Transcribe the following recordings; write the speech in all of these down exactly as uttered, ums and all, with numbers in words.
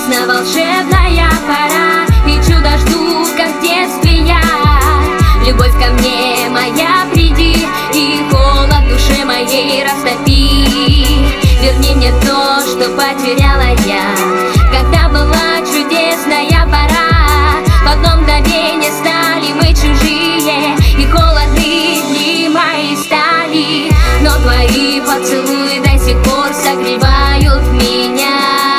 Ясно, волшебная пора, и чудо жду, как в детстве я. Любовь ко мне моя, приди, и холод в душе моей растопи. Верни мне то, что потеряла я, когда была чудесная пора. В одно мгновение стали мы чужие, и холодные дни мои стали. Но твои поцелуи до сих пор согревают меня.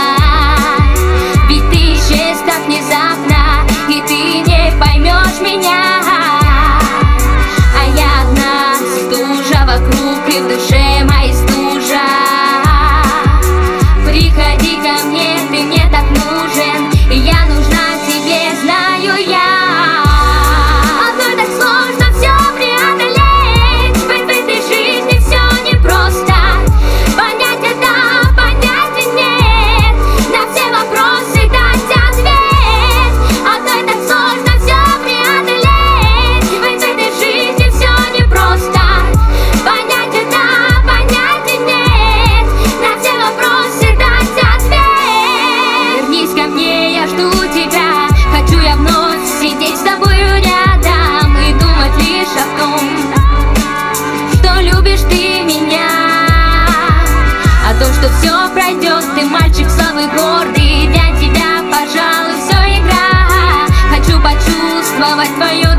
Ведь ты исчез так внезапно, и ты не поймешь меня. А я одна, стужа вокруг, и в душе моей стужа. Приходи ко мне, ты мне так нужен, и я нужна тебе, знаю я. Одной так сложно все преодолеть, в этой жизни все непросто. Понять это, понять нет, на все вопросы дать ответ. Одной так сложно все преодолеть, в этой жизни все непросто. Понять это, понять нет, на все вопросы дать ответ. Вернись ко мне, я жду тебя, хочу я вновь сидеть с тобою рядом и думать лишь о том, что любишь ты меня. О том, что все пройдет, ты мальчик славы гордый, для тебя, пожалуй, все игра. Хочу почувствовать твое